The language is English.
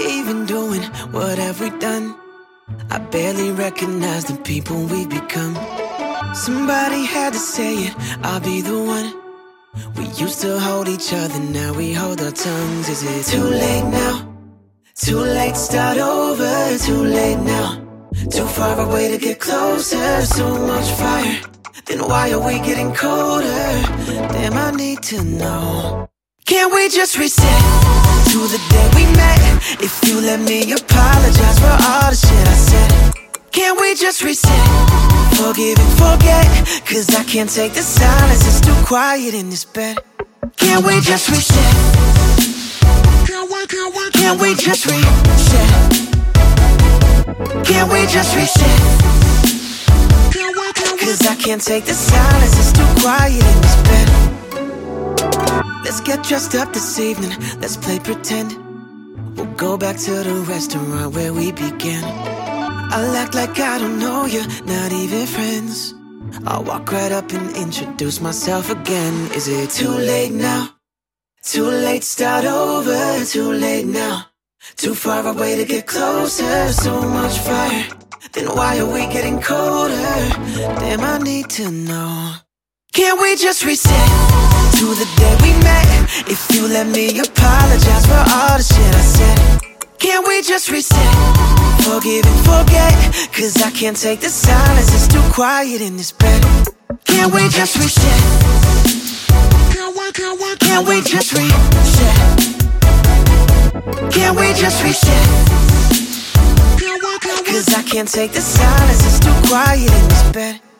even doing? What have we done? I barely recognize the people we've become. Somebody had to say it, I'll be the one. We used to hold each other, now we hold our tongues. Is it too late now? Too late to start over, too late now. Too far away to get closer, so much fire. Then why are we getting colder? Damn, I need to know. Can't we just reset to the day we met? If you let me apologize for all the shit I said. Can't we just reset? Forgive and forget, cause I can't take the silence, it's too quiet in this bed. Can't we just reset? Can't we just reset? Can't we just reset? Cause I can't take the silence, it's too quiet in this bed. Let's get dressed up this evening, let's play pretend. We'll go back to the restaurant where we began. I'll act like I don't know you, not even friends. I'll walk right up and introduce myself again. Is it too late now? Too late to start over, too late now. Too far away to get closer, so much fire. Then why are we getting colder? Damn, I need to know. Can't we just reset to the day we met? If you let me apologize for all the shit I said. Can't we just reset? Forgive and forget, cause I can't take the silence, it's too quiet in this bed. Can't we just reset? Can't we just reset? Can't we just reset? Cause I can't take the silence, it's too quiet in this bed.